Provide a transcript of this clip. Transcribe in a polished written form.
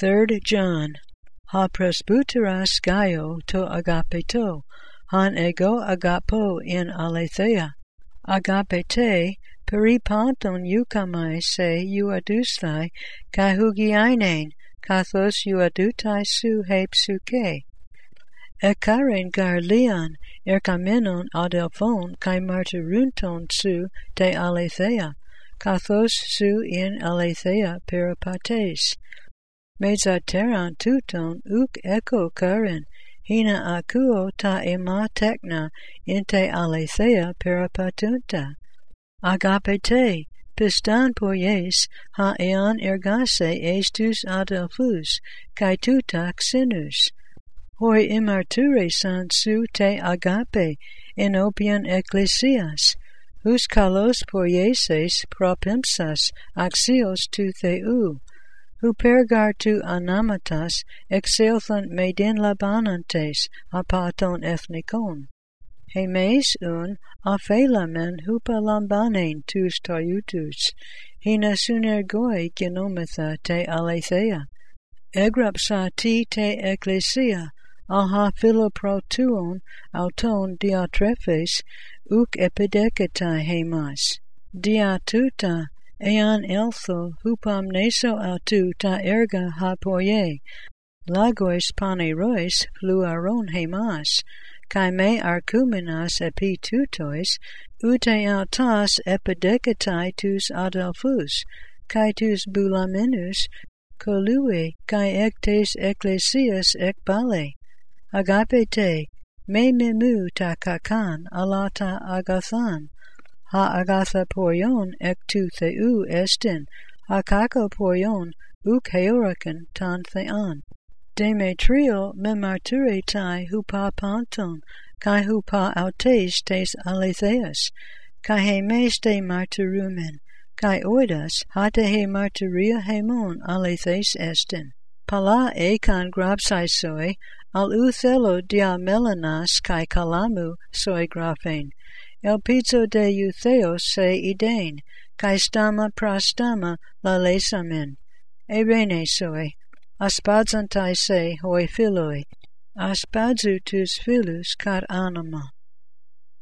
3 John. Ha presbyteras Gaio to agapeto, han ego agapo in aletheia. Agapete, peripanton eukamai se euadousthai, kai hugiainen, kathos euadutai su hepsuke. Ekaren gar leon, erkamenon adelphon, kai martyrunton su te aletheia, kathos su in aletheia peripates. Mezateran tuton uk echo karen, hina akuo ta ema tekna inte aletheia peripatunta. Agapete, pistan poies, ha ean ergase estus adelphus, kai tuta xenus. Hoi imarture san su te agape, enopian ecclesias, hus kalos poieses propimpsas axios tu theu, hu pergar tu anamatas exelthon medin labanantes apaton ethnikon. Hemes un aphelamen hupa lambanen tus taiutus, hina sunergoi genometha te aletheia. Egrapsa ti te ecclesia, aha philoprotuon auton diatrephes, uk epidecetai hemas. Diatuta, ean eltho hupam neso autu ta erga ha poie, lagois panerois fluaron hemas, kai me arkumenas epi tutois, ute autas epidecetai tus adelphus, kai tus bulamenus, colue kai ectes ecclesias ekbale. Agapete, me memu ta kakan alata agathan, ha agatha poion ek tu theu estin, ha kako poion uk heorakan tan thean. Demetrio memarture tai hupa panton, kai hupa autes tes aletheas, kai hemes te martyrumen, kai oidas ha te he martyria hemon alethes estin. Pala ekan grapsai soi, al uthelo dia melanas kai kalamu soi graphen, el pizzo de eutheos se idein, kai stama prastama la lesamen, erene soi, aspadzantai se hoi philoi, aspadzu tus philus kat anima.